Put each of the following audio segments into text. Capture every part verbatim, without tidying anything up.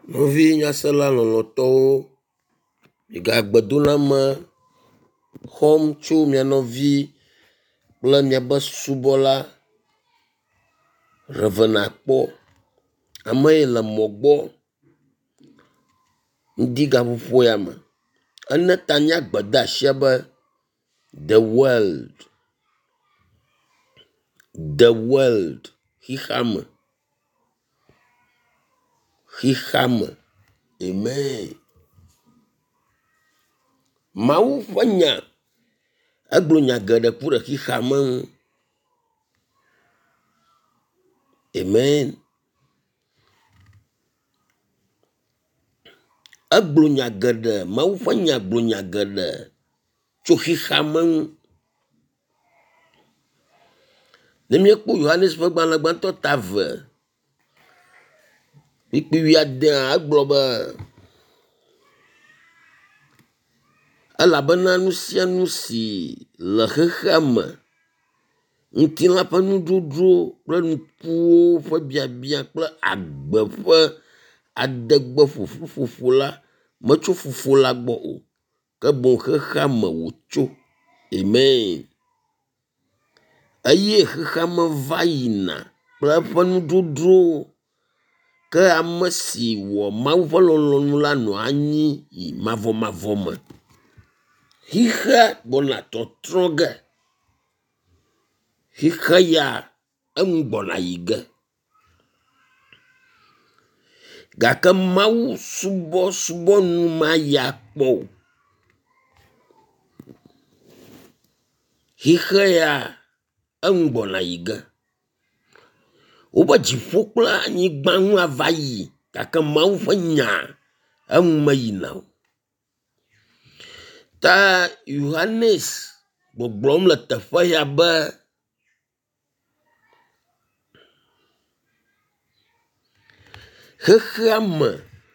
Novi nyasela lɔlɔtɔwo, migagbedomame xɔm tso mia nɔvi kple miabe subɔla ɖe ve nakpɔ. Ame yi le mɔ gbɔ ŋdi gaƒoƒo ya me. Ene ta nye gbedeasia be the world, the world xixame, xixame, amen. Mawu ƒe nya egblɔ nya geɖe ku ɖe xixame ŋu. Amen. Egblɔ nya geɖe, Mawu ƒe nya gblɔ nya geɖe tso xixame ŋu. Ne míekpɔ Yohanes ƒe gbalẽ gbãtɔ ta ve, kpikpi wuiadea egblɔ be elabena nu sia nu si le xexea me, ŋutilã ƒe nuɖuɖu kple nukuwo ƒe biabia kple agbe ƒe adegbe ƒuƒlu ƒoƒo la metso Fofo la gbɔ o, ke boŋ xexea me wòtso. Amen. Eye xexea me va yina kple eƒe nuɖuɖuwo, ke ame si wɔ Mawu ƒe lɔlɔ̃nu la nɔ anyi yi mavɔmavɔ me. Xixe gbɔna tɔtrɔ ge, xixe ya eŋu gbɔna yi ge, gake Mawu subɔsubɔnu maya kpɔ o. Xixe ya eŋu gbɔna yi ge. Wobe dziƒo kple anyigba ŋu ava yi, gake Mawu ƒe nya eŋu meyina o. Ta Yohanes gbɔgblɔm le teƒe ya be xexea me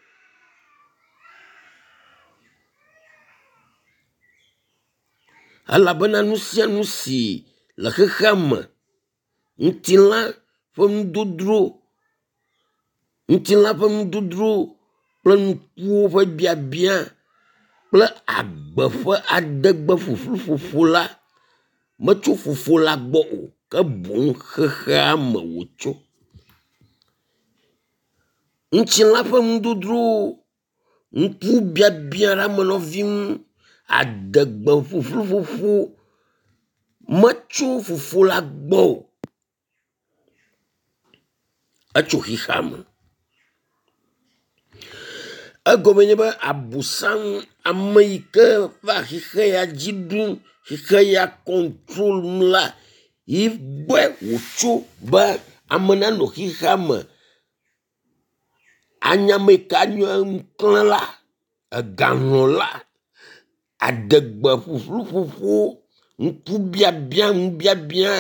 elabena nu sia nu si le xexea me, ŋutilã ƒe nuɖuɖu, ŋutilã ƒe nuɖuɖu kple nukuwo ƒe biabia kple agbe ƒe adegbe ƒuƒlu ƒoƒo la metso Fofo la gbɔ o, ke boŋ xexea me wòtso. Ŋutilã ƒe nuɖuɖu, ŋku biabia ɖe ame nɔvi ŋu, adegbe ƒuƒlu ƒoƒo metso Fofo la gbɔ o, etso xixame. Egɔme nye be Abosam, ame yi ke va xixe ya dzi ɖum, xixe ya control la, yi gbɔe wòtso be ame nanɔ xixea me. Anyame yi ke anyo ŋuklẽ la, egahlɔ̃la, adegbe ƒuƒlu ƒoƒo, ŋkubiabia, ŋubiabia,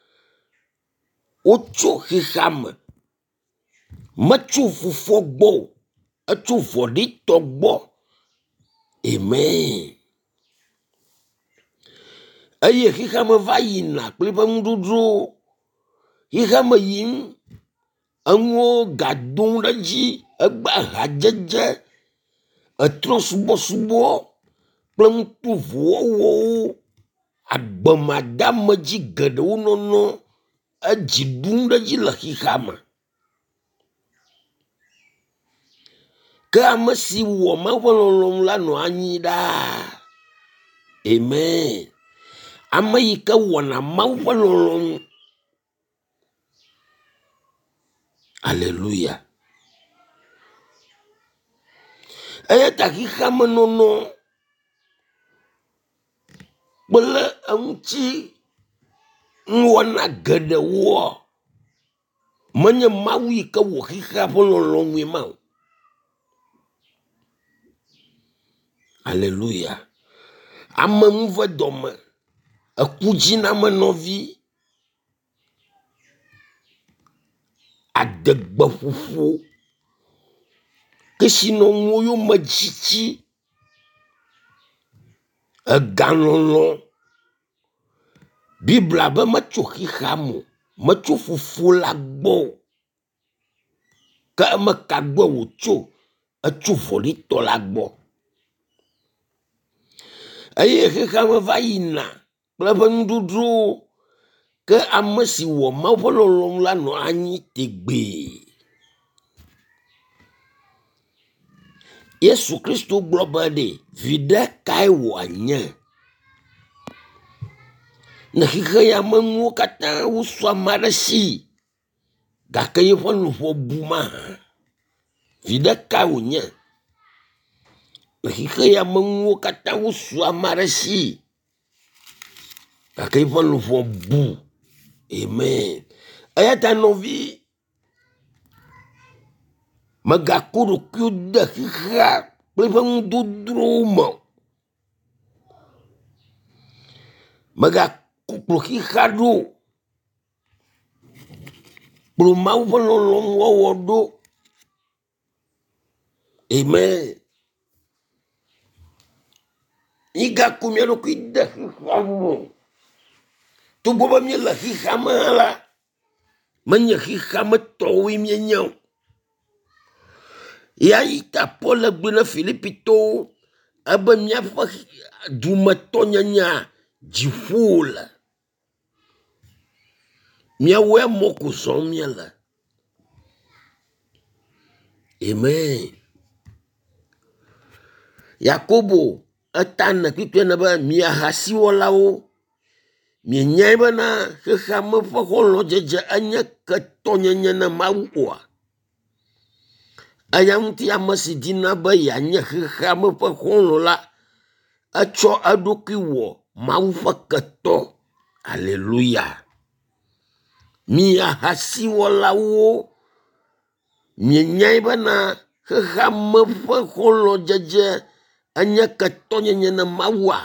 wotso xixea me, metso Fofoa gbɔ o, etso vɔ̃ɖitɔ gbɔ. Amen. Eye xixea me va yina kple eƒe nuɖuɖuwo, xixea me yim, enuwo gadom ɖe dzi, egbe hadzedze, etrɔ̃subɔsubɔ kple ŋutovuwɔwɔwo, agbemadamedzi geɖewo nɔnɔ edzi ɖum ɖe dzi le xixea me. Ke ame si wɔ Mawu ƒe lɔlɔ̃nu la nɔ anyi ɖaa. Amen. Ame yi ke wɔna Mawu ƒe lɔlɔ̃nu. Alleluia. Eya ta xixea me nɔnɔ kple eŋuti nuwɔna geɖewoa, menye Mawu yi ke wɔ xixea ƒe lɔlɔ̃nue ma o. Alleluia. Ame ŋuve dɔme, eku dzi na ame nɔvi, adegbe ƒoƒo, kesinɔnuwo yome dzidzi, egalɔlɔ̃. Bibla be metso xixea me o, metso Fofo la gbɔ o, ke eme ka gbɔ wòtso? etso vɔli tɔ la gbɔ eye xexea me va yina kple eƒe nuɖuɖuwo ke ame si wɔ Mawu ƒe lɔlɔ̃nu la nɔ anyi tegbee. Yesu Kristo gblɔ be ɖe viɖe kae wòanye ne xixe ya me nuwo katã wosɔ ame aɖe si gake yeƒe luʋɔ bu mahã viɖe kae wònye ne xixe ya me nuwo katã wosɔ ame aɖe si gake yeƒe luʋɔ bu. Amen. Eya ta nɔvi megakɔ ɖokuiwo de xixea kple eƒe ŋudodrowo me. Megakplɔ xixea ɖo kplɔ Mawu ƒe lɔlɔ̃nu wɔwɔ ɖo. Amen. Migakɔ mia ɖokui de xixea me. Togbɔ be míele xixea me hã la, menye xixea me tɔwoe míenye o. Ya yi ta Paul le gbe na Filipitɔwo ebe míaƒe dumetɔnyenya dziƒo le. Míawoe mɔ ko zɔm míele. Amen. Yakobo eta ne kpikpe ne be mi ahasiwɔlawo mienyae bena xexea me ƒe xɔlɔ̃dzedze enye ketɔnyenye ne Mawu oa. Eya ŋuti ame si dina be yeanye xexea me ƒe xɔlɔ̃ la etsɔ eɖokui wɔ Mawu ƒe ketɔ. Aleluya. Mi ahasiwɔlawo mienyae bena xexea me ƒe xɔlɔ̃dzedze enye ketɔnyenye ne Mawua.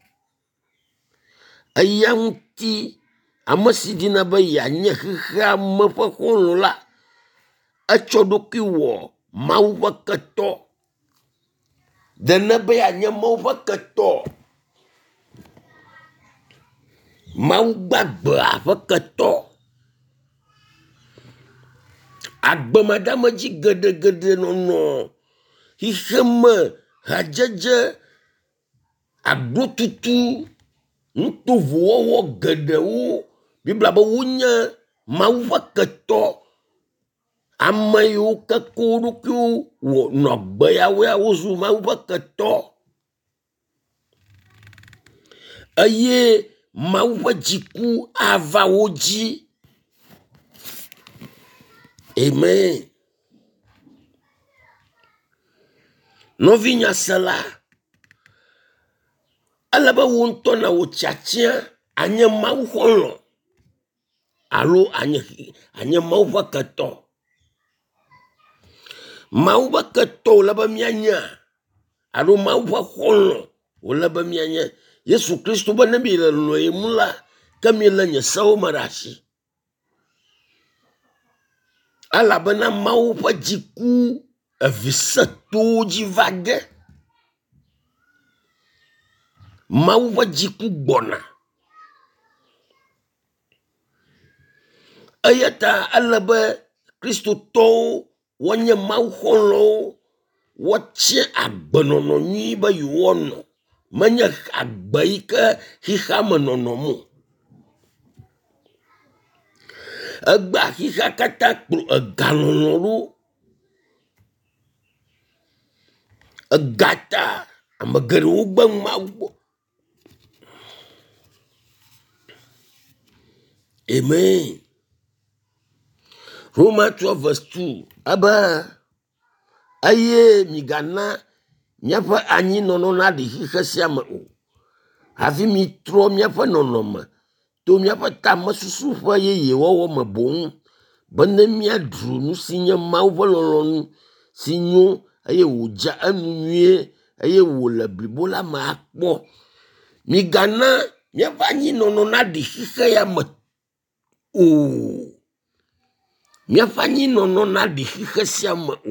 Eya ŋuti ame si dina be yeanye xexea me ƒe xɔlɔ̃ la etsɔ ɖokui wɔ Mawu ƒe ketɔ. Dene be yeanye Mawu ƒe ketɔ. Mawu gbagbea ƒe ketɔ. Agbemadamedzi geɖe geɖe nɔnɔ xixe me hadzedze aglotutu nutovuwɔwɔ geɖewo bibla be wonye Mawu ƒe ketɔ. Ame yiwo ke ko wo ɖokuiwo wɔ nɔ gbe yawoe wozu Mawu ƒe ketɔ. Eye Mawu ƒe dziku ava wo dzi. Amen. Nɔvi nyasela ele be wo ŋutɔ na wo tiatia anye Mawu xɔlɔ̃ alo anye anye Mawu ƒe ketɔ. Mawu ƒe ketɔ wòle be mianya alo Mawu ƒe xɔlɔ̃ wòle be mianya. Yesu Kristo be ne mi le lɔ̃yem la ke mi le nye sewo me ɖe asi. Elabena Mawu ƒe dziku evi setowo dzi va ge. Mawu ƒe dziku gbɔna. Eya ta ele be kristotɔwo wonye Mawu xɔlɔ̃wo wotsi agbenɔnɔ nyui be yewoanɔ. Menye agbe yi ke xixea me nɔnɔ mo. Egba xixea katã kplɔ egalɔlɔ̃ ɖo. Egata ame geɖewo gbe Mawu gbɔ. Amen. Romans twelve verse two. Ebe eye migana miaƒe anyinɔnɔ naɖi xixe sia me o. Hafi mitrɔ miaƒe nɔnɔme to miaƒe tamesusu ƒe yeyewɔwɔ me boŋ be ne miaɖu nu si nye Mawu ƒe lɔlɔ̃nu si nyo eye wòdza enu nyuie eye wòle blibo la me akpɔ. Migana miaƒe anyinɔnɔ naɖi xixe ya me o. Miaƒe anyinɔnɔ naɖi xixe sia me o.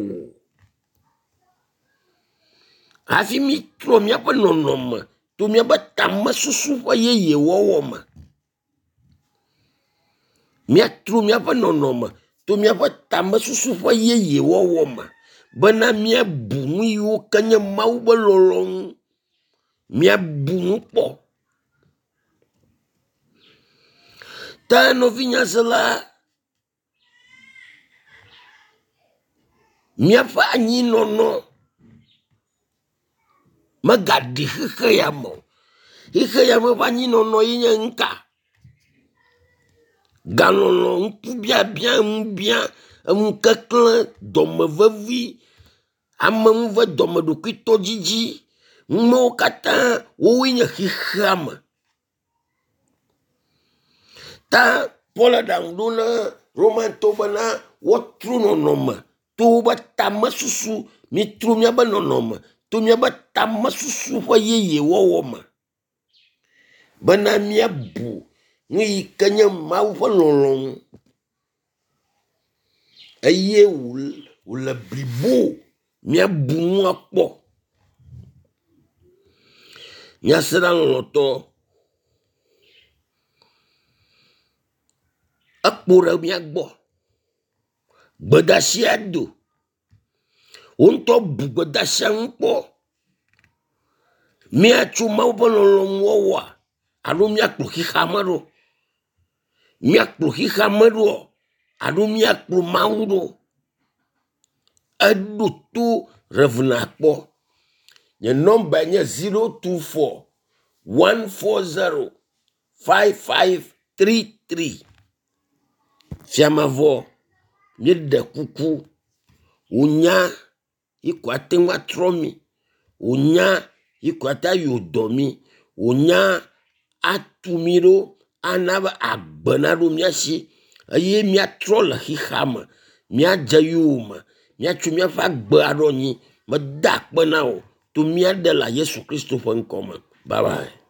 Hafi mitrɔ miaƒe nɔnɔme to miaƒe tamesusu ƒe yeyewɔwɔ me. Miatro miaƒe nɔnɔme to miaƒe tamesusu ƒe yeyewɔwɔ me bena mia bu nu yiwo kenye Mawu be lɔlɔ̃ mia bu nu kpɔ. Ta nɔvinya se la, miaƒe anyinɔnɔ megaɖi xexe ya me o. Xexe ya me ƒe anyinɔnɔ yi nye nuka? Galɔlɔ, ŋkubiabia, ŋubia, eŋukekle, dɔmevevi, ameŋuve dɔmeɖokui tɔdzidzi, numewo katã wowoe nye xexea me. Ta Paul ɖaŋu ɖo ne Romantɔwo bena woatro nɔnɔme to wobe tamesusu, mitro miabe nɔnɔme to miabe tamesusu ƒe yeye wɔwɔ me, bena miabu nu yi ke nye Mawu ƒe lɔlɔ̃ eye wòle blibo miabu nua kpɔ. Miase ɖa lɔlɔ̃tɔ, ekpo ɖe mia gbɔ, gbedasia do, wo ŋutɔ bu gbedasia ŋu kpɔ, miatso Mawu ƒe lɔlɔ̃ wɔwɔa alo miakplɔ xixame ɖo, miakplɔ xixame ɖo alo miakplɔ Mawu ɖo. Eɖo to Revena kpɔ. Nye nɔmba nye zero two four one four zero five five three three. Fiamavɔ, mi de kuku, wonya iko ate ŋu atrɔ mi, wonya iko ate ayi dɔ mi, wonya atu mi ɖo, ana be agbe naɖo mia si, eye miatrɔ le xixame, miadze yowòme, miatso miaƒe agbe aɖo anyi, meda akpe na wo to miaɖe le Yesu Kristo ƒe ŋkɔ me. Bye bye.